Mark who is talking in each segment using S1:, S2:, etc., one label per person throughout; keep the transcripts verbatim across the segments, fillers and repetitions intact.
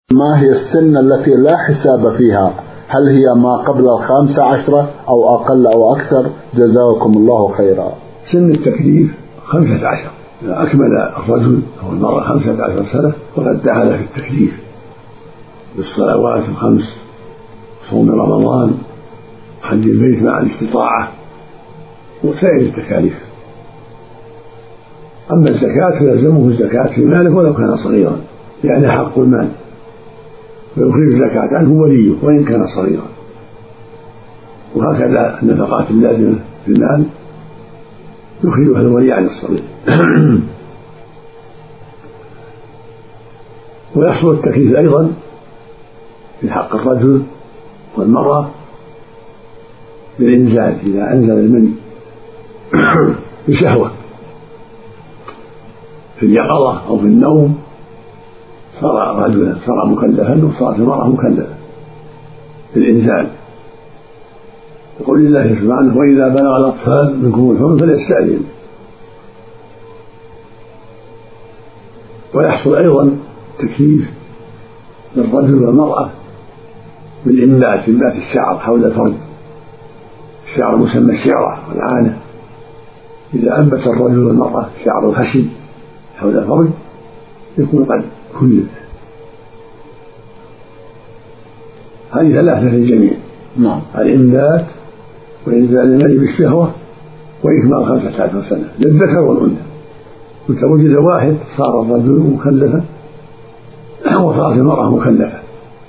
S1: ما هي السن التي لا حساب فيها؟ هل هي ما قبل الخامسة عشرة أو أقل أو أكثر؟ جزاكم الله خيرا.
S2: سن التكليف خمسة عشر، إذا أكمل الرجل أو المرأة خمسة عشر سنة فقد دخل في التكليف بالصلوات الخمس، صوم رمضان، حج البيت مع الاستطاعة، وسائر التكاليف. أما الزكاة فيلزمه الزكاة في ماله ولو كان صغيرا، لأنها حق المال، ويخرج الزكاة عنه وليه وإن كان صغيرا. وهكذا النفقات اللازمة في المال يخرجها الولي عن الصغير. ويحصل التكليف أيضا في حق الرجل والمرأة بالإنزال، إذا أنزل المني بشهوة في اليقظة أو في النوم صار رجلا، صار مكلفا، وصارت المرأة مكلفة بالإنزال. يقول الله سبحانه: وإذا بلغ الأطفال منكم الحلم فليستأذنوا. ويحصل أيضا تكليف للرجل والمرأة بالإنبات، إنبات الشعر حول الفرج، الشعر مسمى الشعرة والعانة. إذا أنبت الرجل والمرأة شعر خشن حول الفرج يكون قد كلف. هذه ثلاثة في الجميع:
S1: نعم.
S2: الإنبات وإنزال المني بالشهوة وإكمال خمسة عشر سنة للذكر والأنثى. متى وجد واحد صار الرجل مكلفا وصارت المرأة مكلفة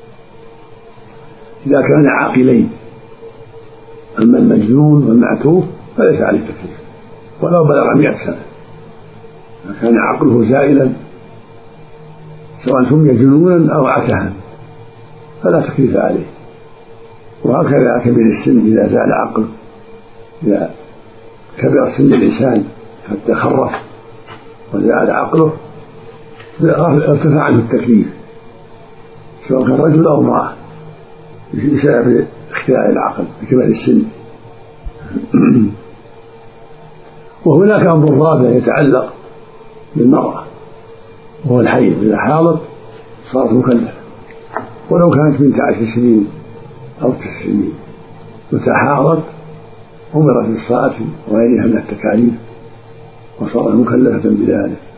S2: إذا كان عاقلين. أما المجنون والمعتوه فليس عليه تكليف ولو بلغ مئة سنة، إذا كان عقله زائلا سواء سمي جنونا أو عسها فلا تكليف عليه. وهكذا كبير السن إذا زال عقله، إذا كبر سن الإنسان حتى خرف وزال عقله ارتفع عنه التكليف سواء كان رجل أو امرأة بسبب اختلال العقل بكبر السن. وهناك أمر رابع يتعلق بالمرأة وهو الحيض. إذا حاضت صارت مكلفة ولو كانت بنت عشر سنين أو تسع سنين، متى حاضت أمرت بالصلاة وغيرها من التكاليف وصارت مكلفة بذلك.